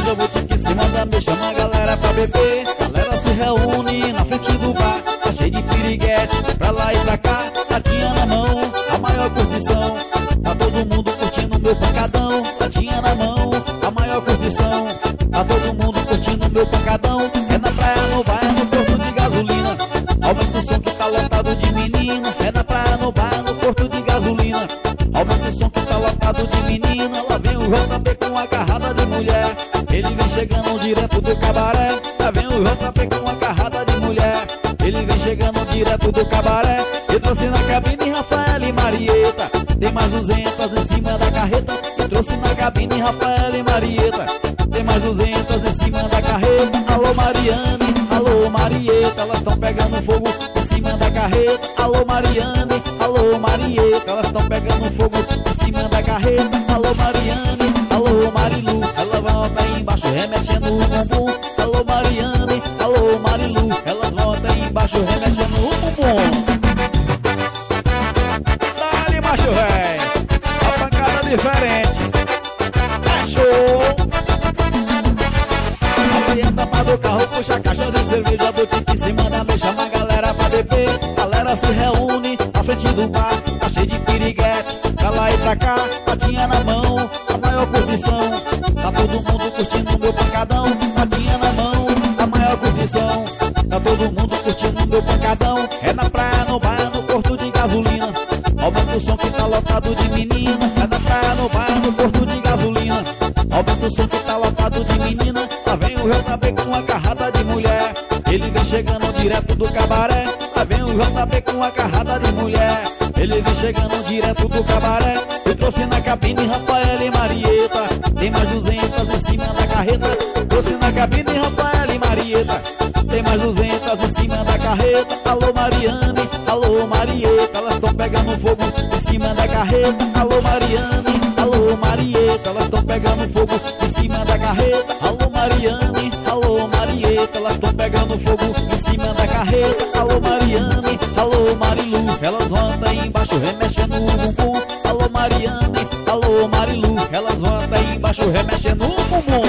cerveja, botica em cima da mesa, chama a galera pra beber. Galera se reúne na frente do bar, tá cheio de piriguete, pra lá e pra cá, latinha na mão, a maior curtição. Tá todo mundo curtindo meu pancadão, latinha na mão, a maior curtição. Tá todo mundo curtindo meu pancadão. É na praia, no bar, no posto de gasolina. Aumenta o som que tá lotado de menina. É na praia, no bar, no posto de gasolina. Aumenta o som que tá lotado de menina. Lá vem o JP com uma carrada de mulher. Ele vem chegando direto do cabaré. Lá vem o JP com uma carrada de mulher. Ele vem chegando direto do cabaré. Eu trouxe na cabine Rafael e Marieta. Tem mais 200 em cima da carreta. Eu trouxe na cabine Rafael e Marieta. Tem mais 200 em cima da carreta. Alô Mariane, alô Marieta, elas estão pegando fogo em cima da carreta. Alô Mariane, alô Marieta, elas estão pegando fogo em cima da carreta. Alô Mariane, alô Marilu, ela volta aí embaixo remexendo o bumbum. Alô Mariane, alô Marilu, elas voltam aí embaixo remexendo o bumbum. Dá-lhe macho véi, a pancada diferente. É show. Entra pra do carro, puxa a caixa de cerveja, botica em cima da mesa, chama a galera pra beber. Galera se reúne na frente do bar, tá cheio de piriguete, pra lá e pra cá, patinha na mão, a maior curtição. Tá todo mundo curtindo meu pancadão, patinha na mão, a maior curtição. Tá todo mundo curtindo meu pancadão. É na praia, no bar, no posto de gasolina. Aumenta o som que tá lotado de menina. É na praia, no bar, no posto de gasolina. Aumenta o som que tá lotado de menina. Lá vem o JP com uma carrada de mulher. Ele vem chegando direto do cabaré. Lá vem o JP com uma carrada de mulher. Ele vem chegando direto do cabaré. Eu trouxe na cabine Rafael e Marieta. Tem mais 200 em cima da carreta. Trouxe na cabine Rafael e Marieta. Tem mais 200 em cima da carreta. Alô Mariane, alô Marieta, elas estão pegando fogo em cima da carreta. Alô Mariane, alô Marieta, elas estão pegando fogo em cima da carreta. Alô Mariane, alô Marieta, elas estão pegando fogo em cima da carreta. Alô Mariane, alô Marilu, elas voltam aí embaixo remexendo o bumbum. Alô Mariane, alô Marilu, elas voltam aí embaixo remexendo o bumbum.